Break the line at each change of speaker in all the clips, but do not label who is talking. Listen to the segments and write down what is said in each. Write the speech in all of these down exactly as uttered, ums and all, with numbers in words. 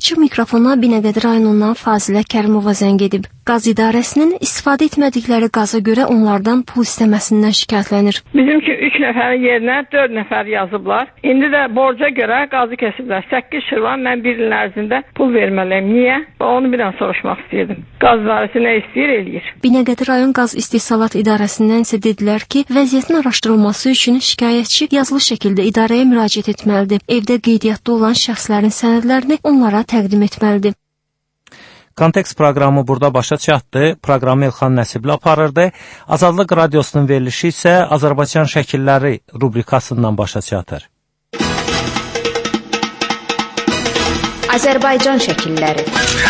Açıq mikrofona Binəqədi rayonundan Fazilə Kərimova zəng edib. Qaz idarəsinin istifadə etmədikləri qaza görə onlardan pul istəməsindən şikayətlənir.
Bizimki üç nəfərin yerinə dörd nəfər yazıblar. İndi də borca görə qazı kesiblər. səkkiz şirvan mən bir ilin ərzində pul verməliyim. Niyə? Onu bir an soruşmaq istəyirdim. Qaz idarəsi nə istəyir, eləyir.
Binəqədi rayon qaz istehsalat idarəsindən isə dedilər ki, vəziyyətin araşdırılması üçün şikayətçi yazılı şəkildə idarəyə müraciət etməlidir. Evdə qeydiyyatda olan şəxslərin sənədlərini onlara təqdim etməlidir.
Kontekst proqramı burada başa çatdı. Proqramı İlxan Nəsibli aparırdı. Azadlıq radiosunun verilişi isə Azərbaycan şəkilləri rubrikasından başa çatır.
Azərbaycan şəkilləri.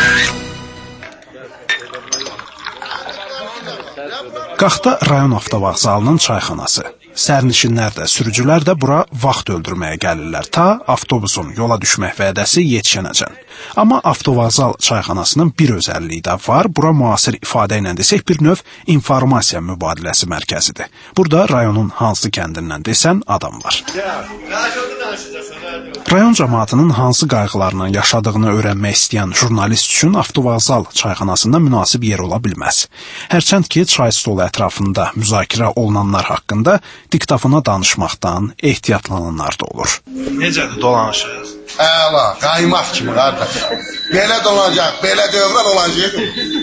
Qaxda rayon avtovağzalının çayxanası. Sərnişinlər də, sürücülər də bura vaxt öldürməyə gəlirlər, ta avtobusun yola düşmək vədəsi yetişənəcən. Amma avtovağzal çayxanasının bir özəlliyi də var. Bura müasir ifadə ilə desək bir növ informasiya mübadiləsi mərkəzidir. Burada rayonun hansı kəndindən desən adam var. Rayon cəmaatının hansı qayğılarla yaşadığını öyrənmək istəyən jurnalist üçün avtovağzal çayxanasında münasib yer ola bilməz. Hərçənd ki, çay stolu ətrafında müzakirə olunanlar haqqında diktafona danışmaqdan ehtiyatlananlar da olur.
Necədir dolanışıq?
Əla, qaymaq kimi qardaş. Belə dolanacaq, belə dövrən olacaq.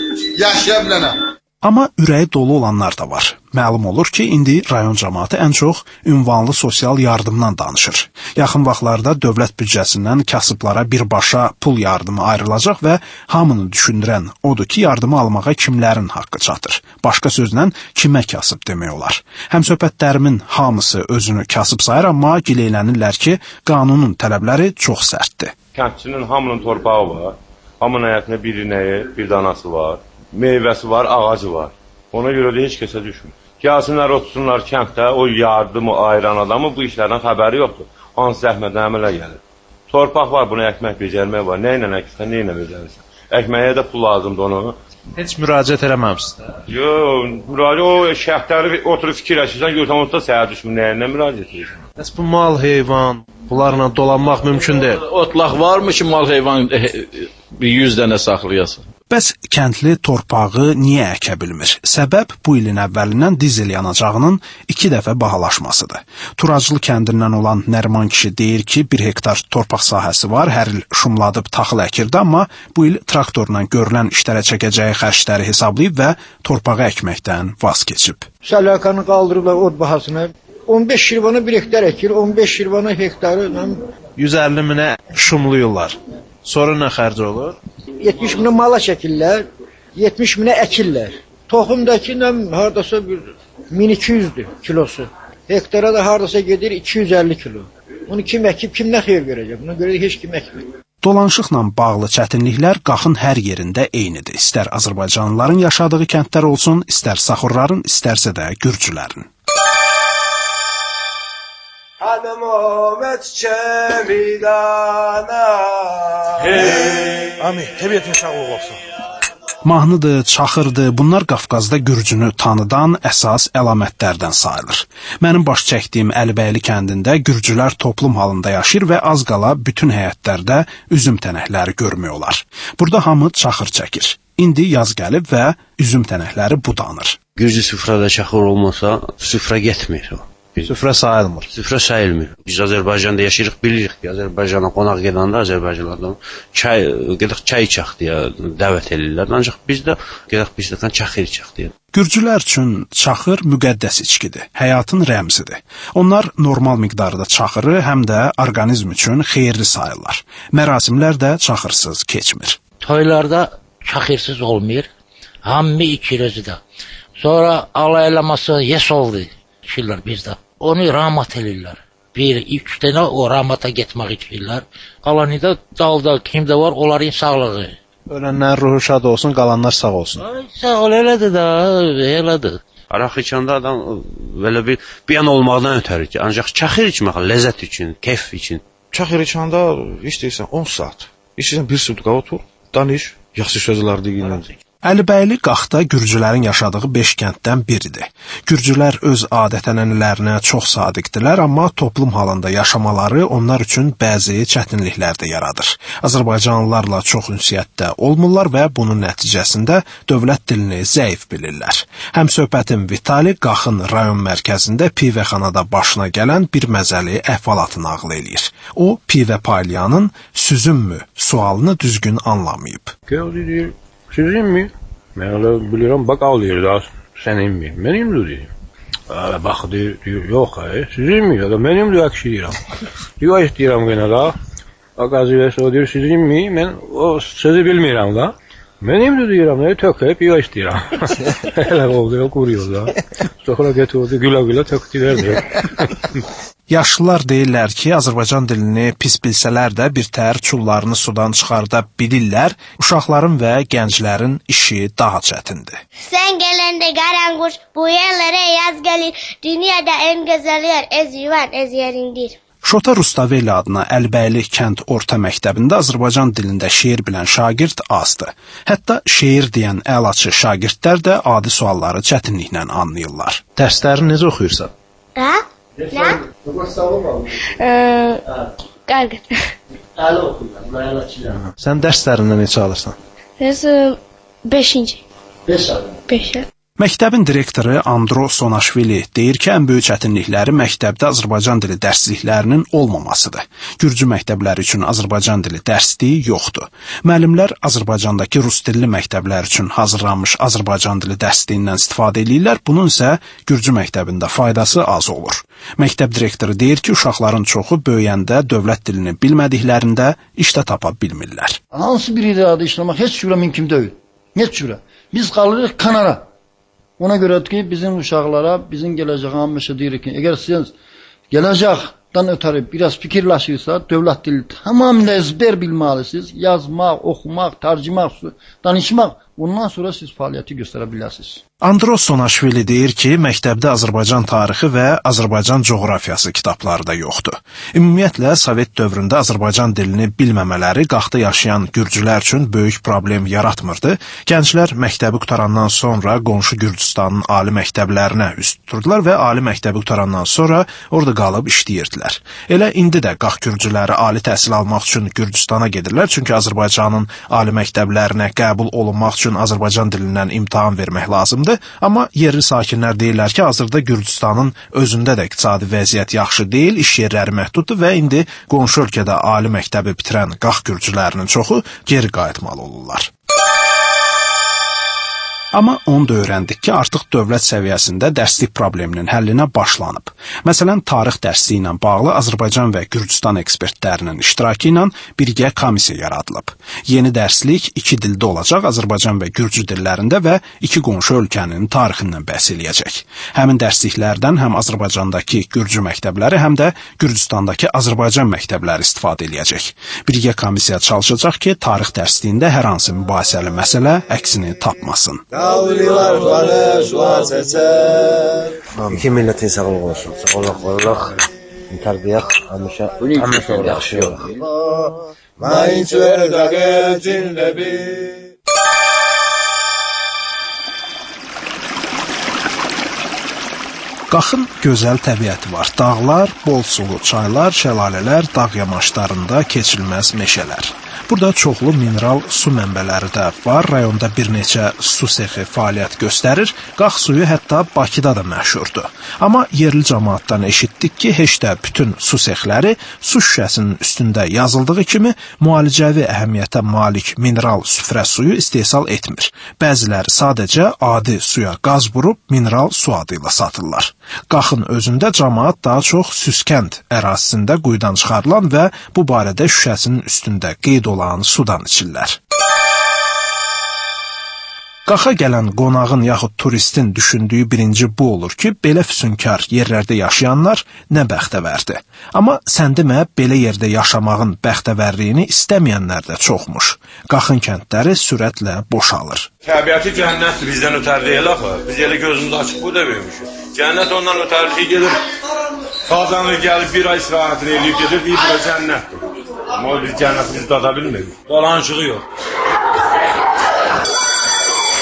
Yaşaya bilənə.
Amma ürəyi dolu olanlar da var. Məlum olur ki, indi rayon cəmaatı ən çox ünvanlı sosial yardımdan danışır. Yaxın vaxtlarda dövlət büdcəsindən kasıblara birbaşa pul yardımı ayrılacaq və hamını düşündürən odur ki, yardımı almağa kimlərin haqqı çatır. Başqa sözlə, kimə kasıb demək olar. Həmsöhbətlərimin hamısı özünü kasıb sayır, amma gileylənirlər ki, qanunun tələbləri çox sərtdir.
Kəndçinin hamının torpağı var, hamının həyatında bir inəyi, bir danası var. Meyvəsi var, ağacı var. Ona görə də heç kəsə düşmür. Gəlsinlər, otursunlar kənddə, o yardımı ayıran adamı bu işlərdən xəbəri yoxdur. Hansı zəhmətdən əmələ gəlir. Torpaq var, buna əkmək becərmək var. Nə ilə əksən, nə ilə becərirsən. Əkməyə də pul lazımdır onu.
Heç müraciət eləməmişsiniz.
Yox, müraciət, o şərtləri oturub fikirləşirsən, görsən, onda səhər düşmür, nə ilə müraciət edirsən.
Bəs bu mal, heyvan, bunlarla dolanmaq mümkün deyil.
Otlaq varmı ki, mal, heyvan bir yüz dənə saxlayasın?
Bəs kəndli torpağı niyə əkə bilmir? Səbəb bu ilin əvvəlindən dizel yanacağının iki dəfə bahalaşmasıdır. Turaclı kəndindən olan Nəriman kişi deyir ki, bir hektar torpaq sahəsi var, hər il şumladıb taxıl əkirdi, amma bu il traktorla görülən işlərə çəkəcəyi xərcləri hesablayıb və torpağı əkməkdən vaz keçib.
Səlakanı qaldırıblar od bahasına. on beş şirvana bir hektar əkir, on beş şirvana hektarı
yüz əlli minə şumluyurlar. Sonra nə xərc olur?
yetmiş minə mala çəkirlər, yetmiş minə əkirlər. Toxumdakı hardasa bir min iki yüzdür kilosu. Hektara da hardasa gedir iki yüz əlli kilo. Onu kim əkib, kim nə xeyir görəcək? Buna görə də heç kim əkmir.
Dolanışıqla bağlı çətinliklər qaxın hər yerində eynidir. İstər Azərbaycanlıların yaşadığı kəndlər olsun, istər Saxurların, istərsə də Gürcülərin.
Hanım Ahmet Çemidana.
Hey! Ami, təbiətin sağlığı olsun.
Mahnıdır, çaxırdır, bunlar Qafqazda Gürcünü tanıdan əsas əlamətlərdən sayılır. Mənim baş çəkdiyim Əlibəyli kəndində Gürcülər toplum halında yaşayır və az qala bütün həyətlərdə üzüm tənəkləri görmək olar. Burada hamı çaxır çəkir. İndi yaz gəlib və üzüm tənəkləri budanır.
Gürcü süfrədə çaxır olmasa süfrə getmir o.
Süfrə sayılmır.
Süfrə sayılmır. Biz Azərbaycanda yaşayırıq, bilirik ki, Azərbaycana qonaq gedəndə Azərbaycanlardan çay, gedək çay içək deyə dəvət edirlər. Ancaq biz də gedək bir stəkan çaxır içək deyə.
Gürcülər üçün çaxır müqəddəs içkidir, həyatın rəmzidir. Onlar normal miqdarda çaxırı həm də orqanizm üçün xeyirli sayırlar. Mərasimlər də çaxırsız keçmir.
Toylarda çaxırsız olmur, hamı içir özü də. Sonra alaylaması yes oldu. İçirlər bizdə. Onu rahmat edirlər. Bir, üç dənə o rahmata getmək içirlər. Qalanı da dalda kimdə var, onların sağlığı.
Ölənlər ruhu şad olsun, qalanlar sağ olsun.
Ay, sağ ol, elədir də, elədir.
Araq içəndə adam belə bir bir an olmaqdan ötərir ki, ancaq çaxır içmək ləzzət üçün, keyf üçün.
Çaxır içəndə istəyirsən on saat, istəyirsən bir sutka otur, danış, yaxşı sözlər deyirlər.
Əlibəyli Qaxda gürcülərin yaşadığı beş kənddən biridir. Gürcülər öz adət-ənənələrinə çox sadiqdilər, amma toplum halında yaşamaları onlar üçün bəzi çətinliklər də yaradır. Azərbaycanlılarla çox ünsiyyətdə olmurlar və bunun nəticəsində dövlət dilini zəif bilirlər. Həmsöhbətim Vitali Qaxın rayon mərkəzində pivəxanada başına gələn bir məzəli əhvalatı nağıl eləyir. O, pivə paylayanın süzümmü sualını düzgün anlamayıb.
Gözləyir. Sizin mi? Mən elə bilirəm, bax ağlayır da, sənin mi? Mənimdir deyim. Ələ, bax, deyir, deyir, yox, ə, sizin mi? Ya da mənimdir, əksi deyirəm. Yox, istəyirəm qənə da. Bax, azıvəsə o deyir, sizin mi? Mən o sözü bilmirəm da. Mənimdir deyirəm, nə töküb, yox istəyirəm. Elə oldu, quruyor da. Sonra getirdi, gülə-gülə tökdü verdi.
Yaşlılar deyirlər ki, Azərbaycan dilini pis bilsələr də bir təhər çullarını sudan çıxarda bilirlər, uşaqların və gənclərin işi daha çətindir.
Sən gələndə qaranquş, bu yerlərə yaz gəlir, dünyada en gözəl yer ez yuvan, ez yerindir.
Şota Rustaveli adına Əlbəyli kənd orta məktəbində Azərbaycan dilində şeir bilən şagird azdır. Hətta şeir deyən əlaçı şagirdlər də adi sualları çətinliklə anlayırlar.
Dərslərini necə oxuyursan?
Hə? Nə? Qarqıt.
Əli oxuyurlar, mən əlaçıyam.
Sən dərslərindən neçə alırsan?
Biz beşinci.
beş alırım.
beş.
Məktəbin direktoru Andro Sonaşvili deyir ki, ən böyük çətinlikləri məktəbdə Azərbaycan dili dərsliklərinin olmamasıdır. Gürcü məktəbləri üçün Azərbaycan dili dərsliyi yoxdur. Müəllimlər Azərbaycandakı rus dilli məktəblər üçün hazırlanmış Azərbaycan dili dərsliyindən istifadə edirlər, bunun isə Gürcü məktəbində faydası az olur. Məktəb direktoru deyir ki, uşaqların çoxu böyüyəndə dövlət dilini bilmədiklərində işdə tapa bilmirlər.
Hansı bir idarədə işləmək heç cürə mümkün deyil. Heç cürə. Biz qalırıq kənara. Ona görə ki, bizim uşaqlara, bizim gələcək həmişə deyirik ki, əgər siz gələcəkdən ötəri biraz fikirləşirsə, dövlət dili tamamilə ezber bilməlisiniz, yazmaq, oxumaq, tərcümək, danışmaq, ondan sonra siz fəaliyyəti göstərə bilərsiniz.
Andro Sonaşvili deyir ki, məktəbdə Azərbaycan tarixi və Azərbaycan coğrafiyası kitabları da yoxdur. Ümumiyyətlə, Sovet dövründə Azərbaycan dilini bilməmələri Qaxda yaşayan gürcülər üçün böyük problem yaratmırdı. Gənclər məktəbi qutarandan sonra qonşu Gürcüstanın ali məktəblərinə üst tuturdular və ali məktəbi qutarandan sonra orada qalıb işləyirdilər. Elə indi də Qax gürcüləri ali təhsil almaq üçün Gürcüstana gedirlər, çünki Azərbaycanın ali məktəblərinə qəbul olunmaq üçün Azərbaycan dilindən imtahan vermək lazımdır. Amma yerli sakinlər deyirlər ki, hazırda Gürcüstanın özündə də iqtisadi vəziyyət yaxşı deyil, iş yerləri məhduddur və indi qonşu ölkədə ali məktəbi bitirən Qax gürcülərinin çoxu geri qayıtmalı olurlar. Amma onu da öyrəndik ki, artıq dövlət səviyyəsində dərslik probleminin həllinə başlanıb. Məsələn, tarix dərsliyi ilə bağlı Azərbaycan və Gürcüstan ekspertlərinin iştirakı ilə birgə komissiya yaradılıb. Yeni dərslik iki dildə olacaq, Azərbaycan və Gürcü dillərində və iki qonşu ölkənin tarixindən bəhs eləyəcək. Həmin dərsliklərdən həm Azərbaycandakı Gürcü məktəbləri, həm də Gürcüstandakı Azərbaycan məktəbləri istifadə eləyəcək. Birgə komissiya çalışacaq ki, tarix dərsliyində hər hansı mübahisəli məsələ əksini tapmasın.
Kavliler barış vaat eter.
İki milletin sağlığı olsun. Sağlık olarak terbiyek hamişe hamişe yaxşı yox.
Mən çördəqə cinləbi.
Qaxın gözəl təbiəti var. Dağlar, bol sulu çaylar, şəlalələr, dağ yamaçlarında keçilməz meşələr. Burada çoxlu mineral su mənbələri də var. Rayonda bir neçə su sexi fəaliyyət göstərir. Qax suyu hətta Bakıda da məşhurdur. Amma yerli cəmaatdan eşitdik ki, heç də bütün su sexləri su şüşəsinin üstündə yazıldığı kimi müalicəvi əhəmiyyətə malik mineral süfrə suyu istehsal etmir. Bəziləri sadəcə adi suya qaz vurub mineral su adı ilə satırlar. Qaxın özündə cəmaat daha çox Süskənd ərazisində quyudan çıxarılan və bu barədə şüşəsinin üstündə qeyd olan sudan içirlər. Qaxa gələn qonağın yaxud turistin düşündüyü birinci bu olur ki, belə füsunkar yerlərdə yaşayanlar nə bəxtəvərdir. Amma sən demə, belə yerdə yaşamağın bəxtəvərliyini istəməyənlər də çoxmuş. Qaxın kəndləri sürətlə boşalır.
Təbiəti cənnətdir, bizdən ötər deyil axı. Biz elə gözümüz açıq bu da böyümüşük. Cənnət ondan ötərliyi gedir, qazanır, gəlib bir ay istirahətini eləyib gedir, deyib bu cənnətdir. Amma biz cənnətimizi dada bilmirik. Dolanışığı yox.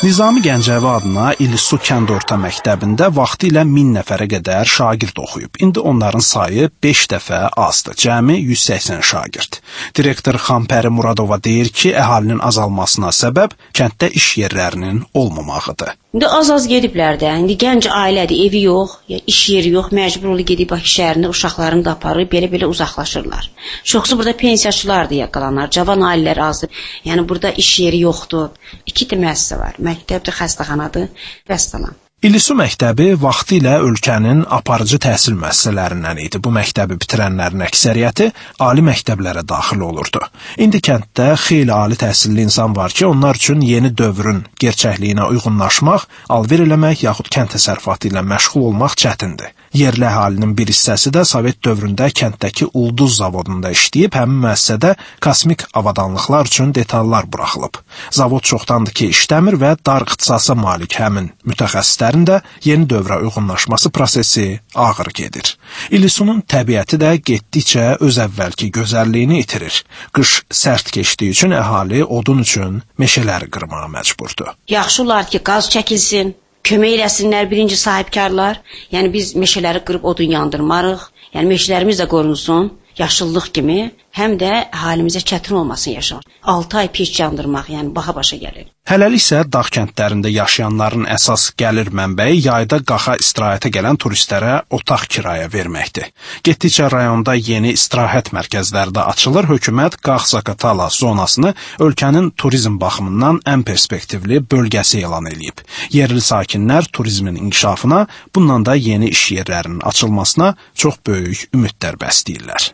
Nizami Gəncəvi adına İllisu kənd orta məktəbində vaxtilə min nəfərə qədər şagird oxuyub. İndi onların sayı beş dəfə azdır. Cəmi yüz səksən şagird. Direktor Xanpəri Muradova deyir ki, əhalinin azalmasına səbəb kənddə iş yerlərinin olmamağıdır.
İndi az-az gediblər də. İndi gənc ailədir, evi yox, iş yeri yox, məcburlu gedib Bakı şəhərində uşaqlarını da aparır, belə-belə uzaqlaşırlar. Çoxsu burada pensiyaçılardır yaqalanlar, cavan ailələr azdır. Yəni burada iş yeri yoxdur. İki də müəssisə var. Məktəbdir, xəstəxanadır, vəssalam.
İllisu məktəbi vaxtilə ölkənin aparıcı təhsil müəssisələrindən idi. Bu məktəbi bitirənlərin əksəriyyəti ali məktəblərə daxil olurdu. İndi kənddə xeyli ali təhsilli insan var ki, onlar üçün yeni dövrün gerçəkliyinə uyğunlaşmaq, alver eləmək yaxud kənd təsərrüfatı ilə məşğul olmaq çətindir. Yerli əhalinin bir hissəsi də Sovet dövründə kənddəki Ulduz zavodunda işləyib, həmin müəssisədə kosmik avadanlıqlar üçün detallar buraxılıb. Zavod çoxdandır ki, işləmir və dar ixtisasa malik həmin mütəxəssislərin də yeni dövrə uyğunlaşması prosesi ağır gedir. İllisunun təbiəti də getdikcə öz əvvəlki gözəlliyini itirir. Qış sərt keçdiyi üçün əhali odun üçün meşələri qırmağa məcburdur.
Yaxşı olar ki, qaz çəkilsin. Kömək eləsinlər birinci sahibkarlar. Yəni biz meşələri qırıb odun yandırmarıq. Yəni meşələrimiz də qorunsun, yaşıllıq kimi, həm də əhalimizə çətin olmasın yaşamaq. altı ay peç yandırmaq, yəni baha başa gəlir.
Hələlik isə dağ kəndlərində yaşayanların əsas gəlir mənbəyi yayda qaxa istirahətə gələn turistlərə otaq kirayə verməkdir. Getdikcə rayonda yeni istirahət mərkəzləri də açılır. Hökumət Qax-Zaqatala zonasını ölkənin turizm baxımından ən perspektivli bölgəsi elan edib. Yerli sakinlər turizmin inkişafına, bundan da yeni iş yerlərinin açılmasına çox böyük ümidlər bəsləyirlər.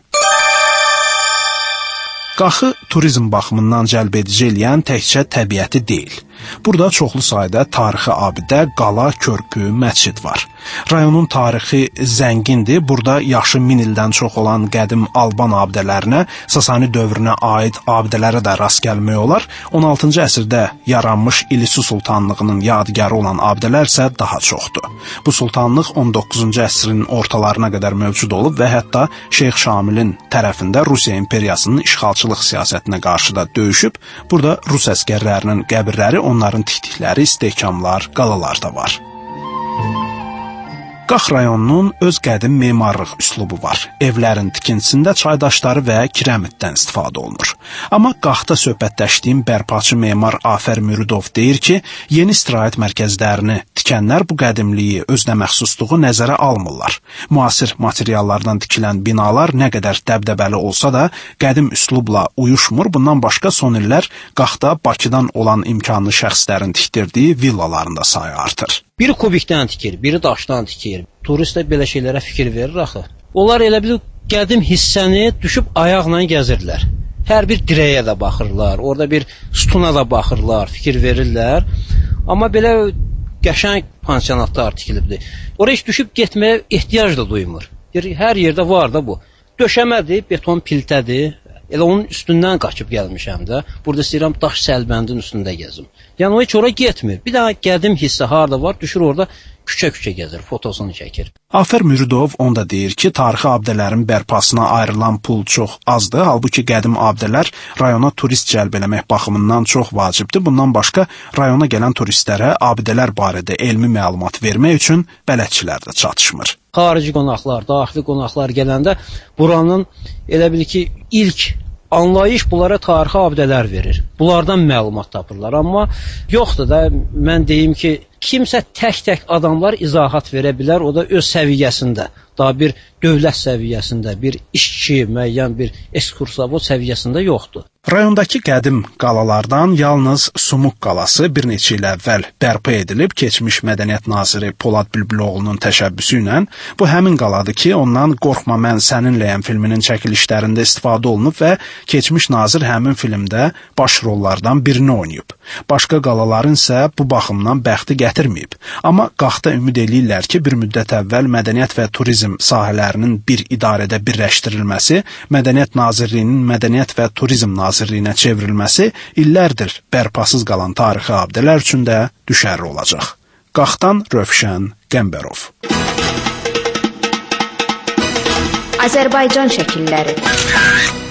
Qaxı turizm baxımından cəlb edici eləyən təkcə təbiəti deyil. Burada çoxlu sayda tarixi abidə, qala, körpü, məscid var. Rayonun tarixi zəngindir. Burada yaşı min ildən çox olan qədim Alban abidələrinə, Sasani dövrünə aid abidələrə də rast gəlmək olar. on altıncı əsrdə yaranmış İllisu sultanlığının yadigarı olan abidələr isə daha çoxdur. Bu sultanlıq on doqquzuncu əsrin ortalarına qədər mövcud olub və hətta Şeyx Şamilin tərəfində Rusiya imperiyasının işğalçılıq siyasətinə qarşı da döyüşüb. Burada Rus əskərlərinin qəbirləri, onların tikdikləri istehkamlar, qalalar da var. Qax rayonunun öz qədim memarlıq üslubu var. Evlərin tikintisində çaydaşları və kirəmitdən istifadə olunur. Amma Qaxda söhbətləşdiyim bərpaçı memar Afər Müridov deyir ki, yeni istirahət mərkəzlərini tikənlər bu qədimliyi, özünə məxsusluğu nəzərə almırlar. Müasir materiallardan tikilən binalar nə qədər dəbdəbəli olsa da qədim üslubla uyuşmur. Bundan başqa son illər Qaxda Bakıdan olan imkanlı şəxslərin tikdirdiyi villaların da sayı artır.
Biri kubikdən tikir, biri daşdan tikir. Turist də belə şeylərə fikir verir axı. Onlar elə bir qədim hissəni düşüb ayaqla gəzirlər. Hər bir dirəyə də baxırlar, orada bir sütuna da baxırlar, fikir verirlər. Amma belə qəşəng pansionatlar tikilibdir. Oraya heç düşüb getməyə ehtiyac da duymur. Hər yerdə var da bu. Döşəmədir, beton piltədir. Elə onun üstündən qaçıb gəlmişəm də. Burada istəyirəm daş səlbəndin üstündə gəzim. Yəni o heç ora getmir. Bir daha qədim hissə harda var, düşür orada küçə-küçə gəzir, fotosunu çəkir.
Afər Müridov onda deyir ki, tarixi abidələrin bərpasına ayrılan pul çox azdır. Halbuki qədim abidələr rayona turist cəlb eləmək baxımından çox vacibdir. Bundan başqa rayona gələn turistlərə abidələr barədə elmi məlumat vermək üçün bələdçilər də çatışmır.
Xarici qonaqlar, daxili qonaqlar gələndə buranın elə bil ki, ilk anlayış bunlara tarixi abidələr verir. Bunlardan məlumat tapırlar. Amma yoxdur da, mən deyim ki, kimsə tək-tək adamlar izahat verə bilər, o da öz səviyyəsində. Daha bir dövlət səviyyəsində, bir işçi, müəyyən bir ekskursavod səviyyəsində yoxdur.
Rayondakı qədim qalalardan yalnız Sumuq qalası bir neçə il əvvəl bərpa edilib, keçmiş mədəniyyət naziri Polad Bülbüloğlu'nun təşəbbüsü ilə. Bu həmin qaladır ki, ondan Qorxma mən səninləyəm filminin çəkilişlərində istifadə olunub və keçmiş nazir həmin filmdə baş rollardan birini oynayıb. Başqa qalaların isə bu baxımdan bəxti gətirməyib. Amma Qaxda ümid eləyirlər ki, bir müddət əvvəl mədəniyyət və turizm sahələrinin bir idarədə birləşdirilməsi, Mədəniyyət Nazirliyinin Mədəniyyət və Turizm Nazirliyinə çevrilməsi illərdir bərpasız qalan tarixi abidələr üçün də düşərli olacaq. Qaxdan Rövşən Qəmbərov.
Azərbaycan şəkilləri.